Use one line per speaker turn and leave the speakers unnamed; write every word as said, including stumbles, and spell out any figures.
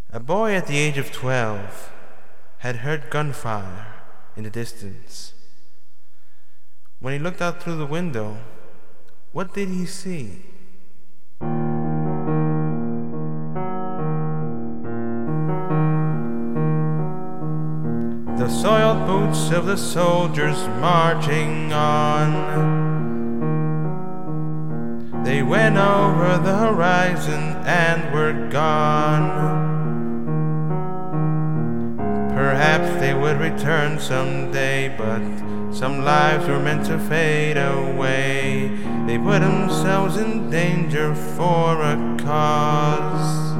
A boy at the age of twelve had heard gunfire in the distance. When he looked out through the window, what did he see? The soiled boots of the soldiers marching on. They went over the horizon and were gone. Perhaps they would return someday, but some lives were meant to fade away. They put themselves in danger for a cause.